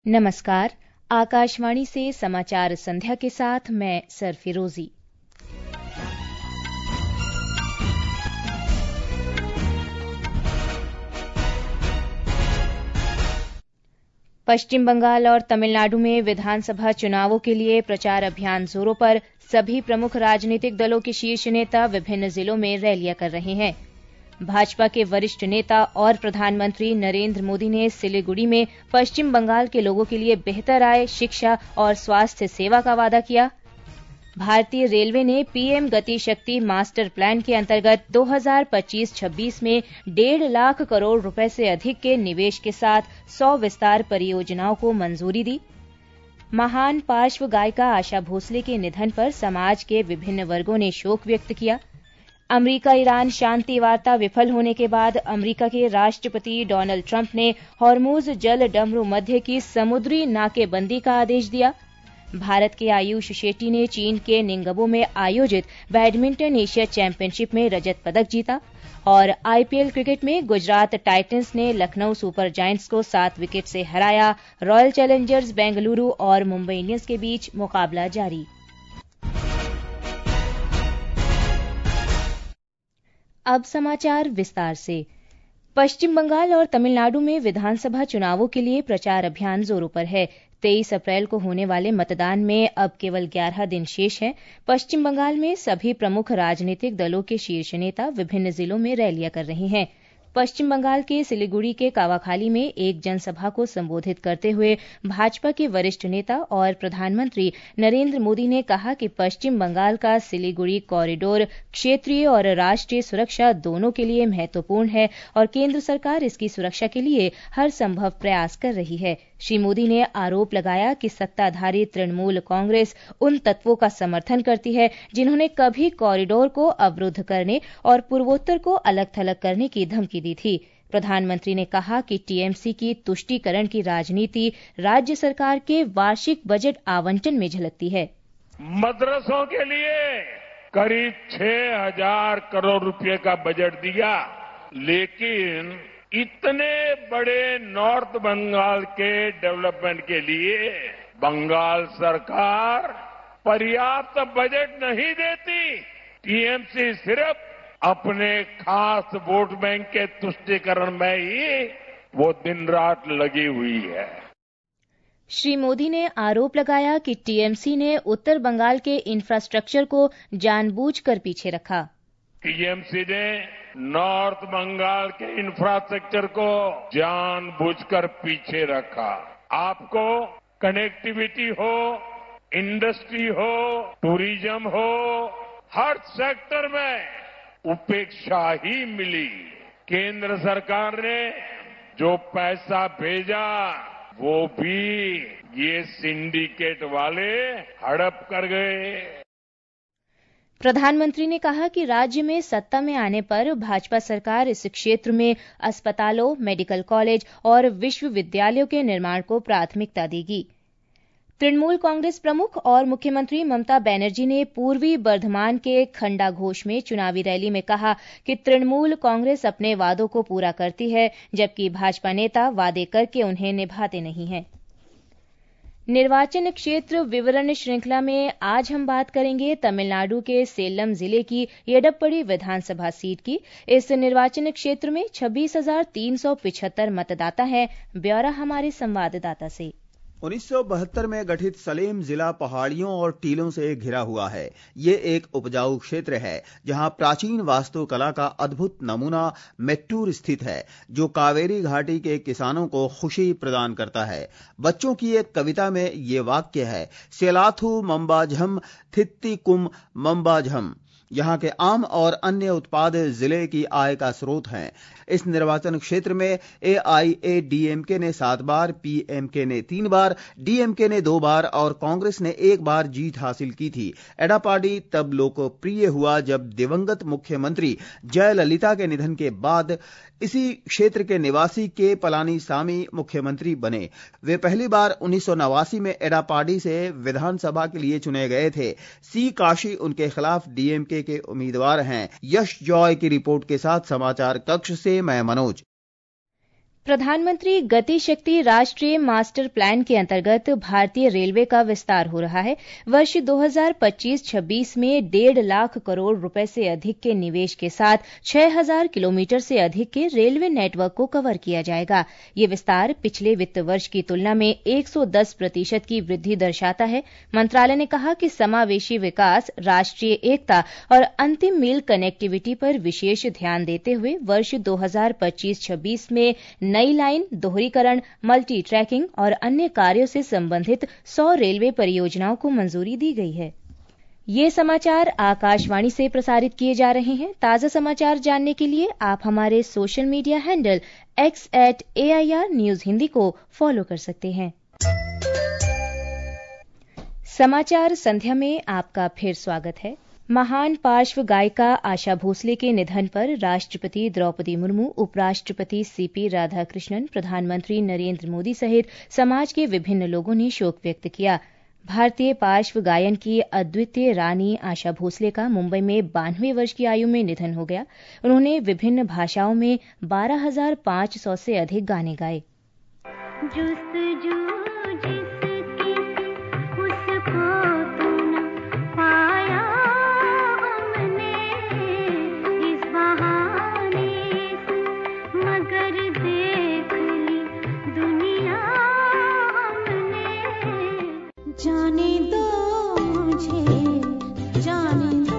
नमस्कार। आकाशवाणी से समाचार संध्या के साथ मैं सरफिरोजी। पश्चिम बंगाल और तमिलनाडु में विधानसभा चुनावों के लिए प्रचार अभियान जोरों पर। सभी प्रमुख राजनीतिक दलों के शीर्ष नेता विभिन्न जिलों में रैलियां कर रहे हैं। भाजपा के वरिष्ठ नेता और प्रधानमंत्री नरेंद्र मोदी ने सिलीगुड़ी में पश्चिम बंगाल के लोगों के लिए बेहतर आय, शिक्षा और स्वास्थ्य सेवा का वादा किया। भारतीय रेलवे ने पीएम गति शक्ति मास्टर प्लान के अंतर्गत 2025-26 में 1.5 लाख करोड़ रुपए से अधिक के निवेश के साथ 100 विस्तार परियोजनाओं को मंजूरी दी। महान पार्श्व गायिका आशा भोसले के निधन पर समाज के विभिन्न वर्गों ने शोक व्यक्त किया। अमेरिका ईरान शांति वार्ता विफल होने के बाद अमेरिका के राष्ट्रपति डोनाल्ड ट्रंप ने हॉर्मुज जल डमरू मध्य की समुद्री नाकेबंदी का आदेश दिया। भारत के आयुष शेट्टी ने चीन के निंगबो में आयोजित बैडमिंटन एशिया चैंपियनशिप में रजत पदक जीता। और आईपीएल क्रिकेट में गुजरात टाइटंस ने लखनऊ सुपर जायंट्स को 7 विकेट से हराया। रॉयल चैलेंजर्स बेंगलुरु और मुंबई इंडियंस के बीच मुकाबला जारी। अब समाचार विस्तार से। पश्चिम बंगाल और तमिलनाडु में विधानसभा चुनावों के लिए प्रचार अभियान जोरों पर है। 23 अप्रैल को होने वाले मतदान में अब केवल 11 दिन शेष हैं। पश्चिम बंगाल में सभी प्रमुख राजनीतिक दलों के शीर्ष नेता विभिन्न जिलों में रैलियां कर रहे हैं। पश्चिम बंगाल के सिलीगुड़ी के कावाखाली में एक जनसभा को संबोधित करते हुए भाजपा के वरिष्ठ नेता और प्रधानमंत्री नरेंद्र मोदी ने कहा कि पश्चिम बंगाल का सिलीगुड़ी कॉरिडोर क्षेत्रीय और राष्ट्रीय सुरक्षा दोनों के लिए महत्वपूर्ण है और केंद्र सरकार इसकी सुरक्षा के लिए हर संभव प्रयास कर रही है। श्री मोदी ने आरोप लगाया कि सत्ताधारी तृणमूल कांग्रेस उन तत्वों का समर्थन करती है जिन्होंने कभी कॉरिडोर को अवरुद्ध करने और पूर्वोत्तर को अलग थलग करने की धमकी दी थी। प्रधानमंत्री ने कहा कि टीएमसी की तुष्टीकरण की राजनीति राज्य सरकार के वार्षिक बजट आवंटन में झलकती है। मदरसों के लिए करीब 6,000 करोड़ रुपए का बजट दिया, लेकिन इतने बड़े नॉर्थ बंगाल के डेवलपमेंट के लिए बंगाल सरकार पर्याप्त बजट नहीं देती। टीएमसी सिर्फ अपने खास वोट बैंक के तुष्टीकरण में ही वो दिन रात लगी हुई है। श्री मोदी ने आरोप लगाया कि टीएमसी ने उत्तर बंगाल के इंफ्रास्ट्रक्चर को जानबूझकर पीछे रखा। टीएमसी ने नॉर्थ बंगाल के इंफ्रास्ट्रक्चर को जानबूझकर पीछे रखा। आपको कनेक्टिविटी हो, इंडस्ट्री हो, टूरिज्म हो, हर सेक्टर में उपेक्षा ही मिली। केंद्र सरकार ने जो पैसा भेजा वो भी ये सिंडिकेट वाले हड़प कर गए। प्रधानमंत्री ने कहा कि राज्य में सत्ता में आने पर भाजपा सरकार इस क्षेत्र में अस्पतालों, मेडिकल कॉलेज और विश्वविद्यालयों के निर्माण को प्राथमिकता देगी। तृणमूल कांग्रेस प्रमुख और मुख्यमंत्री ममता बनर्जी ने पूर्वी बर्धमान के खंडा घोष में चुनावी रैली में कहा कि तृणमूल कांग्रेस अपने वादों को पूरा करती है, जबकि भाजपा नेता वादे करके उन्हें निभाते नहीं हैं। निर्वाचन क्षेत्र विवरण श्रृंखला में आज हम बात करेंगे तमिलनाडु के सेलम जिले की येडप्पड़ी विधानसभा सीट की। इस निर्वाचन क्षेत्र में 26,375 मतदाता हैं। ब्यौरा हमारे संवाददाता से। 1972 में गठित सलेम जिला पहाड़ियों और टीलों से घिरा हुआ है। ये एक उपजाऊ क्षेत्र है जहां प्राचीन वास्तुकला का अद्भुत नमूना मेट्टूर स्थित है, जो कावेरी घाटी के किसानों को खुशी प्रदान करता है। बच्चों की एक कविता में ये वाक्य है, सेलाथू मम्बाझम थित्तिकुम मम्बाझम। यहाँ के आम और अन्य उत्पाद जिले की आय का स्रोत हैं। इस निर्वाचन क्षेत्र में एआईएडीएमके ने 7 बार, पीएमके ने 3 बार, डीएमके ने 2 बार और कांग्रेस ने 1 बार जीत हासिल की थी। एडापाडी तब लोकप्रिय हुआ जब दिवंगत मुख्यमंत्री जयललिता के निधन के बाद इसी क्षेत्र के निवासी के पलानीसामी मुख्यमंत्री बने। वे पहली बार 1989 में एडापाडी से विधानसभा के लिए चुने गए थे। सी काशी उनके खिलाफ डीएमके के उम्मीदवार हैं। यश जॉय की रिपोर्ट के साथ समाचार कक्ष से मैं मनोज। प्रधानमंत्री गति शक्ति राष्ट्रीय मास्टर प्लान के अंतर्गत भारतीय रेलवे का विस्तार हो रहा है। वर्ष 2025-26 में 1.5 लाख करोड़ रुपए से अधिक के निवेश के साथ 6,000 किलोमीटर से अधिक के रेलवे नेटवर्क को कवर किया जाएगा। ये विस्तार पिछले वित्त वर्ष की तुलना में 110% की वृद्धि दर्शाता है। मंत्रालय ने कहा कि समावेशी विकास, राष्ट्रीय एकता और अंतिम मील कनेक्टिविटी पर विशेष ध्यान देते हुए वर्ष 2025-26 में नई लाइन, दोहरीकरण, मल्टी ट्रैकिंग और अन्य कार्यों से संबंधित 100 रेलवे परियोजनाओं को मंजूरी दी गई है। ये समाचार आकाशवाणी से प्रसारित किए जा रहे हैं। ताजा समाचार जानने के लिए आप हमारे social media handle x@AIR News Hindi को फॉलो कर सकते हैं। समाचार संध्या में आपका फिर स्वागत है। महान पार्श्व गायिका आशा भोसले के निधन पर राष्ट्रपति द्रौपदी मुर्मू, उपराष्ट्रपति CP राधाकृष्णन, प्रधानमंत्री नरेंद्र मोदी सहित समाज के विभिन्न लोगों ने शोक व्यक्त किया। भारतीय पार्श्व गायन की अद्वितीय रानी आशा भोसले का मुंबई में 92 वर्ष की आयु में निधन हो गया। उन्होंने विभिन्न भाषाओं में 12,500 से अधिक गाने गाए। जाने दो मुझे, जाने दो,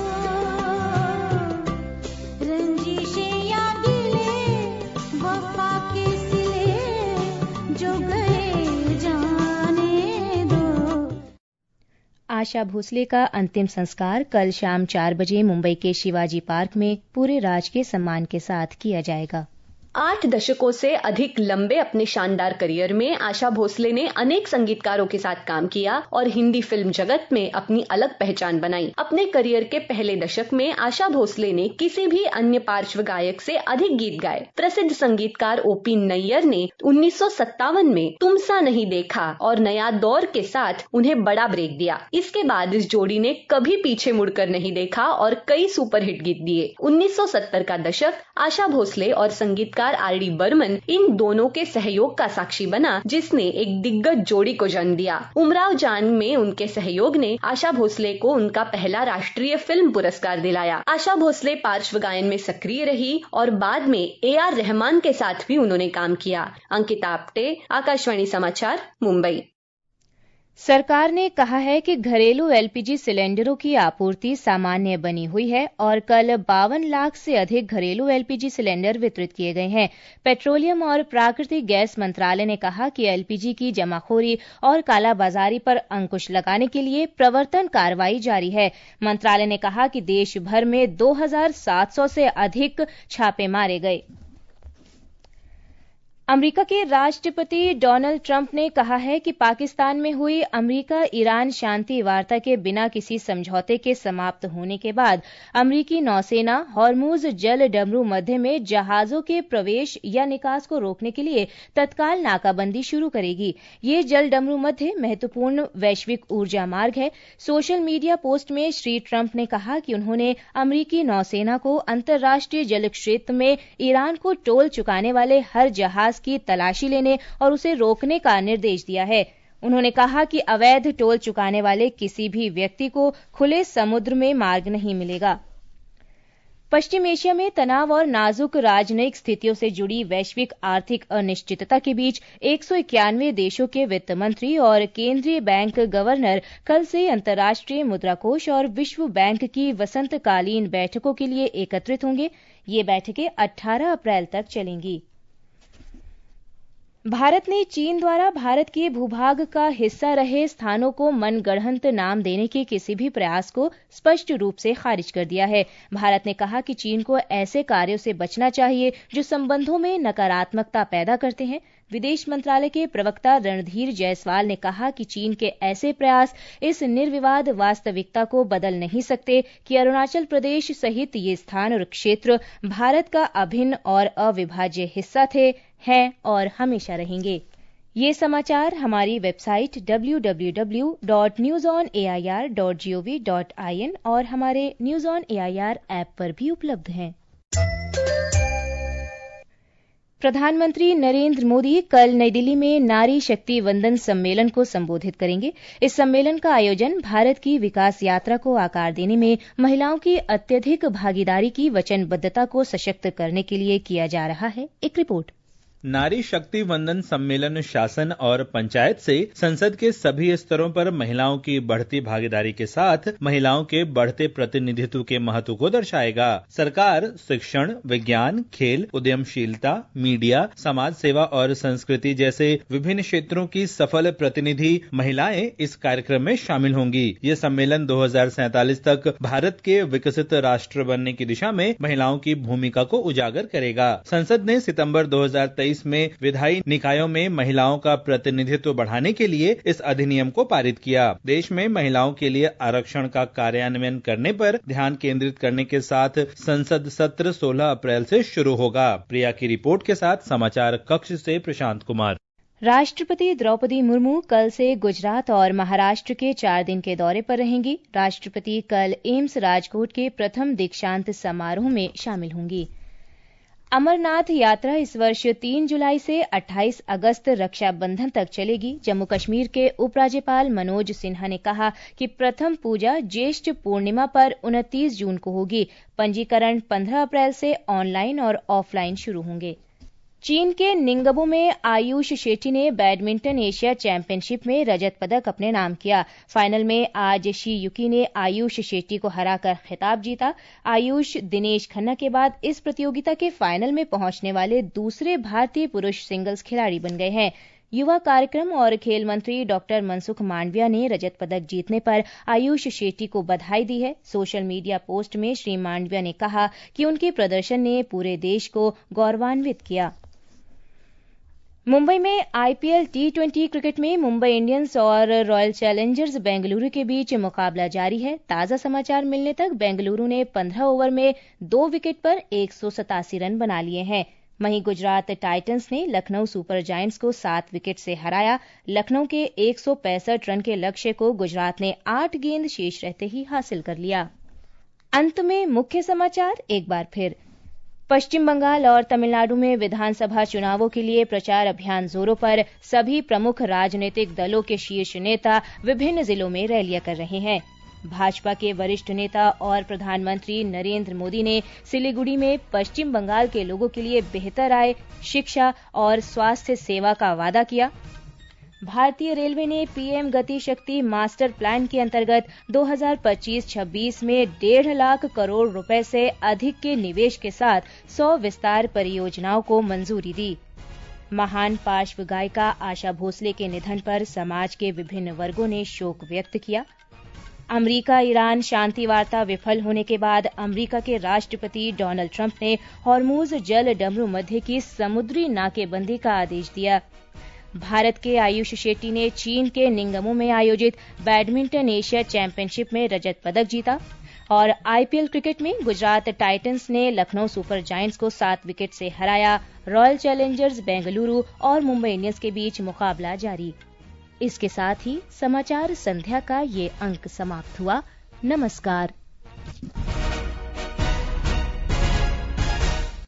रंजिशें या गिले, वफा के सिले जो गए जाने दो। आशा भोसले का अंतिम संस्कार कल शाम 4 बजे मुंबई के शिवाजी पार्क में पूरे राजकीय सम्मान के साथ किया जाएगा। 8 दशकों से अधिक लंबे अपने शानदार करियर में आशा भोसले ने अनेक संगीतकारों के साथ काम किया और हिंदी फिल्म जगत में अपनी अलग पहचान बनाई। अपने करियर के पहले दशक में आशा भोसले ने किसी भी अन्य पार्श्व गायक से अधिक गीत गाए। प्रसिद्ध संगीतकार OP नैयर ने 1957 में तुम सा नहीं देखा और नया दौर के साथ उन्हें बड़ा ब्रेक दिया। इसके बाद इस जोड़ी ने कभी पीछे मुड़कर नहीं देखा और कई सुपरहिट गीत दिए। 1970 का दशक आशा भोसले और संगीतकार RD बर्मन इन दोनों के सहयोग का साक्षी बना, जिसने एक दिग्गज जोड़ी को जन्म दिया। उमराव जान में उनके सहयोग ने आशा भोसले को उनका पहला राष्ट्रीय फिल्म पुरस्कार दिलाया। आशा भोसले पार्श्व गायन में सक्रिय रही और बाद में AR रहमान के साथ भी उन्होंने काम किया। अंकिता आप्टे, आकाशवाणी समाचार, मुंबई। सरकार ने कहा है कि घरेलू LPG सिलेंडरों की आपूर्ति सामान्य बनी हुई है और कल 52 लाख से अधिक घरेलू LPG सिलेंडर वितरित किए गए हैं। पेट्रोलियम और प्राकृतिक गैस मंत्रालय ने कहा कि LPG की जमाखोरी और कालाबाजारी पर अंकुश लगाने के लिए प्रवर्तन कार्रवाई जारी है। मंत्रालय ने कहा कि देश भर में 2,700 से अधिक छापे मारे गए। अमेरिका के राष्ट्रपति डोनाल्ड ट्रंप ने कहा है कि पाकिस्तान में हुई अमेरिका-ईरान शांति वार्ता के बिना किसी समझौते के समाप्त होने के बाद अमेरिकी नौसेना हॉर्मुज जल डमरू मध्य में जहाजों के प्रवेश या निकास को रोकने के लिए तत्काल नाकाबंदी शुरू करेगी। ये जल डमरू मध्य महत्वपूर्ण वैश्विक ऊर्जा मार्ग है। सोशल मीडिया पोस्ट में श्री ट्रंप ने कहा कि उन्होंने अमेरिकी नौसेना को अंतर्राष्ट्रीय जल क्षेत्र में ईरान को टोल चुकाने वाले हर जहाज की तलाशी लेने और उसे रोकने का निर्देश दिया है। उन्होंने कहा कि अवैध टोल चुकाने वाले किसी भी व्यक्ति को खुले समुद्र में मार्ग नहीं मिलेगा। पश्चिम एशिया में तनाव और नाजुक राजनयिक स्थितियों से जुड़ी वैश्विक आर्थिक अनिश्चितता के बीच 191 देशों के वित्त मंत्री और केंद्रीय बैंक गवर्नर कल से अंतर्राष्ट्रीय मुद्रा कोष और विश्व बैंक की वसंतकालीन बैठकों के लिए एकत्रित होंगे। ये बैठकें 18 अप्रैल तक चलेंगी। भारत ने चीन द्वारा भारत के भूभाग का हिस्सा रहे स्थानों को मनगढ़ंत नाम देने के किसी भी प्रयास को स्पष्ट रूप से खारिज कर दिया है। भारत ने कहा कि चीन को ऐसे कार्यों से बचना चाहिए जो संबंधों में नकारात्मकता पैदा करते हैं। विदेश मंत्रालय के प्रवक्ता रणधीर जायसवाल ने कहा कि चीन के ऐसे प्रयास इस निर्विवाद वास्तविकता को बदल नहीं सकते कि अरुणाचल प्रदेश सहित ये स्थान और क्षेत्र भारत का अभिन्न और अविभाज्य हिस्सा थे, हैं और हमेशा रहेंगे। ये समाचार हमारी वेबसाइट www.newsonair.gov.in और हमारे न्यूज़ ऑन एआईआर ऐप पर भी उपलब्ध हैं। प्रधानमंत्री नरेंद्र मोदी कल नई दिल्ली में नारी शक्ति वंदन सम्मेलन को संबोधित करेंगे। इस सम्मेलन का आयोजन भारत की विकास यात्रा को आकार देने में महिलाओं की अत्यधिक भागीदारी की वचनबद्धता को सशक्त करने के लिए किया जा रहा है। एक रिपोर्ट। नारी शक्ति वंदन सम्मेलन शासन और पंचायत से संसद के सभी स्तरों पर महिलाओं की बढ़ती भागीदारी के साथ महिलाओं के बढ़ते प्रतिनिधित्व के महत्व को दर्शाएगा। सरकार शिक्षण, विज्ञान, खेल, उद्यमशीलता, मीडिया, समाज सेवा और संस्कृति जैसे विभिन्न क्षेत्रों की सफल प्रतिनिधि महिलाएं इस कार्यक्रम में शामिल होंगी। ये सम्मेलन 2047 तक भारत के विकसित राष्ट्र बनने की दिशा में महिलाओं की भूमिका को उजागर करेगा। संसद ने सितंबर 2023 में विधायी निकायों में महिलाओं का प्रतिनिधित्व बढ़ाने के लिए इस अधिनियम को पारित किया। देश में महिलाओं के लिए आरक्षण का कार्यान्वयन करने पर ध्यान केंद्रित करने के साथ संसद सत्र 16 अप्रैल से शुरू होगा। प्रिया की रिपोर्ट के साथ समाचार कक्ष से प्रशांत कुमार। राष्ट्रपति द्रौपदी मुर्मू कल से गुजरात और महाराष्ट्र के 4 दिन के दौरे पर रहेंगी। राष्ट्रपति कल एम्स राजकोट के प्रथम दीक्षांत समारोह में शामिल होंगी। अमरनाथ यात्रा इस वर्ष 3 जुलाई से 28 अगस्त रक्षाबंधन तक चलेगी। जम्मू कश्मीर के उपराज्यपाल मनोज सिन्हा ने कहा कि प्रथम पूजा ज्येष्ठ पूर्णिमा पर 29 जून को होगी। पंजीकरण 15 अप्रैल से ऑनलाइन और ऑफलाइन शुरू होंगे। चीन के निंगबो में आयुष शेट्टी ने बैडमिंटन एशिया चैंपियनशिप में रजत पदक अपने नाम किया। फाइनल में आज शी युकी ने आयुष शेट्टी को हराकर खिताब जीता। आयुष दिनेश खन्ना के बाद इस प्रतियोगिता के फाइनल में पहुंचने वाले दूसरे भारतीय पुरुष सिंगल्स खिलाड़ी बन गए हैं। युवा कार्यक्रम और खेल मंत्री डॉक्टर मनसुख मांडविया ने रजत पदक जीतने पर आयुष शेट्टी को बधाई दी है। सोशल मीडिया पोस्ट में श्री मांडविया ने कहा कि उनके प्रदर्शन ने पूरे देश को गौरवान्वित किया। मुंबई में आईपीएल T20 क्रिकेट में मुंबई इंडियंस और रॉयल चैलेंजर्स बेंगलुरु के बीच मुकाबला जारी है। ताजा समाचार मिलने तक बेंगलुरु ने 15 ओवर में 2 विकेट पर 187 रन बना लिए हैं। वहीं गुजरात टाइटंस ने लखनऊ सुपर जायंट्स को 7 विकेट से हराया। लखनऊ के 165 रन के लक्ष्य को गुजरात ने 8 गेंद शेष रहते ही हासिल कर लिया। अंत में मुख्य समाचार एक बार फिर। पश्चिम बंगाल और तमिलनाडु में विधानसभा चुनावों के लिए प्रचार अभियान जोरों पर। सभी प्रमुख राजनीतिक दलों के शीर्ष नेता विभिन्न जिलों में रैलियां कर रहे हैं। भाजपा के वरिष्ठ नेता और प्रधानमंत्री नरेंद्र मोदी ने सिलीगुड़ी में पश्चिम बंगाल के लोगों के लिए बेहतर आय, शिक्षा और स्वास्थ्य सेवा का वादा किया। भारतीय रेलवे ने पीएम गति शक्ति मास्टर प्लान के अंतर्गत 2025-26 में 1.5 लाख करोड़ रुपए से अधिक के निवेश के साथ 100 विस्तार परियोजनाओं को मंजूरी दी। महान पार्श्व गायिका आशा भोसले के निधन पर समाज के विभिन्न वर्गों ने शोक व्यक्त किया। अमेरिका ईरान शांति वार्ता विफल होने के बाद अमेरिका के राष्ट्रपति डोनाल्ड ट्रंप ने हॉर्मुज जल डमरू मध्य की समुद्री नाकेबंदी का आदेश दिया। भारत के आयुष शेट्टी ने चीन के निंगमो में आयोजित बैडमिंटन एशिया चैंपियनशिप में रजत पदक जीता। और आईपीएल क्रिकेट में गुजरात टाइटंस ने लखनऊ सुपर जायंट्स को 7 विकेट से हराया। रॉयल चैलेंजर्स बेंगलुरु और मुंबई इंडियंस के बीच मुकाबला जारी। इसके साथ ही समाचार संध्या का ये अंक समाप्त हुआ। नमस्कार।